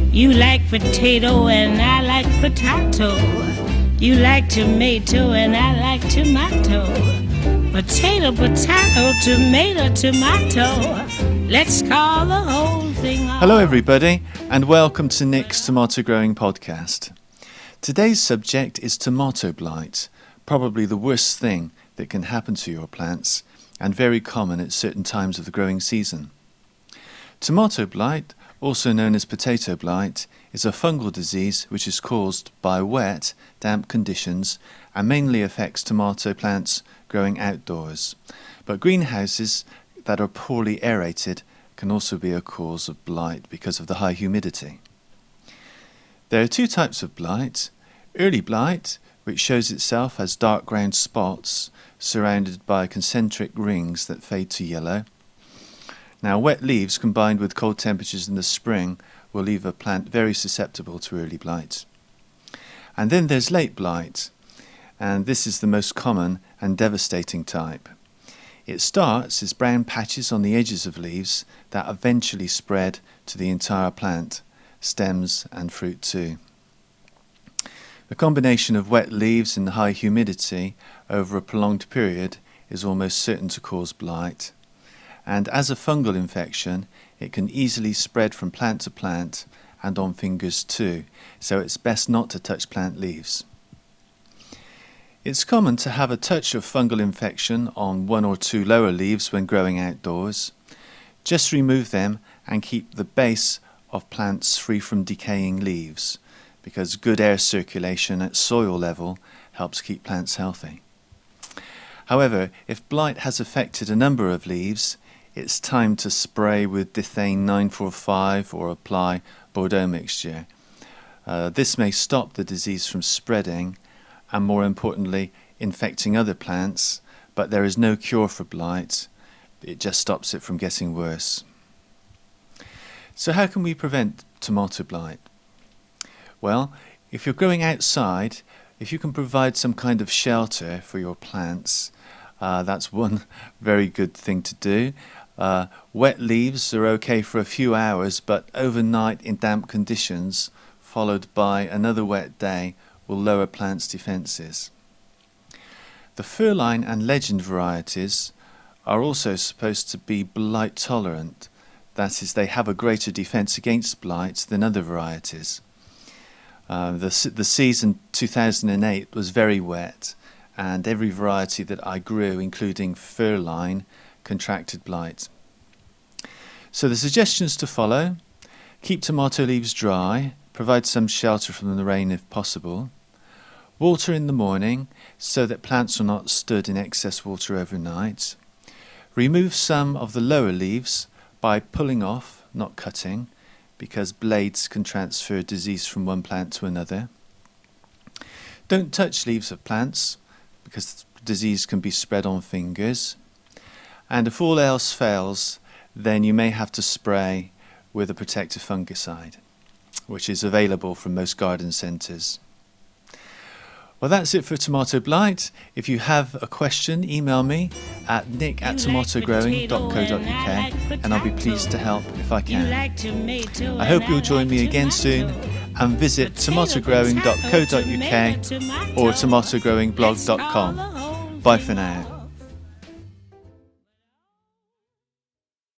You like potato and I like potato. You like tomato and I like tomato. Potato, potato, tomato, tomato. Let's call the whole thing off. Hello everybody and welcome to Nick's Tomato Growing Podcast. Today's subject is tomato blight, probably the worst thing that can happen to your plants and very common at certain times of the growing season. Tomato blight, also known as potato blight, is a fungal disease which is caused by wet, damp conditions and mainly affects tomato plants growing outdoors. But greenhouses that are poorly aerated can also be a cause of blight because of the high humidity. There are two types of blight. Early blight, which shows itself as dark ground spots surrounded by concentric rings that fade to yellow. Now, wet leaves combined with cold temperatures in the spring will leave a plant very susceptible to early blight. And then there's late blight, and this is the most common and devastating type. It starts as brown patches on the edges of leaves that eventually spread to the entire plant, stems and fruit too. The combination of wet leaves and high humidity over a prolonged period is almost certain to cause blight. And as a fungal infection, it can easily spread from plant to plant and on fingers too, so it's best not to touch plant leaves. It's common to have a touch of fungal infection on one or two lower leaves when growing outdoors. Just remove them and keep the base of plants free from decaying leaves, because good air circulation at soil level helps keep plants healthy. However, if blight has affected a number of leaves, it's time to spray with Dithane 945 or apply Bordeaux mixture. This may stop the disease from spreading and, more importantly, infecting other plants, but there is no cure for blight. It just stops it from getting worse. So how can we prevent tomato blight? Well, if you're growing outside, if you can provide some kind of shelter for your plants, that's one very good thing to do. Wet leaves are okay for a few hours, but overnight in damp conditions, followed by another wet day, will lower plants' defences. The Furline and Legend varieties are also supposed to be blight tolerant. That is, they have a greater defence against blight than other varieties. The season 2008 was very wet, and every variety that I grew, including Furline, contracted blight. So the suggestions to follow: keep tomato leaves dry, provide some shelter from the rain if possible, water in the morning so that plants are not stood in excess water overnight, remove some of the lower leaves by pulling off, not cutting, because blades can transfer disease from one plant to another. Don't touch leaves of plants because disease can be spread on fingers. And if all else fails, then you may have to spray with a protective fungicide, which is available from most garden centres. Well, that's it for tomato blight. If you have a question, email me at nick@tomatogrowing.co.uk and I'll be pleased to help if I can. I hope you'll join me again soon and visit tomatogrowing.co.uk or tomatogrowingblog.com. Bye for now.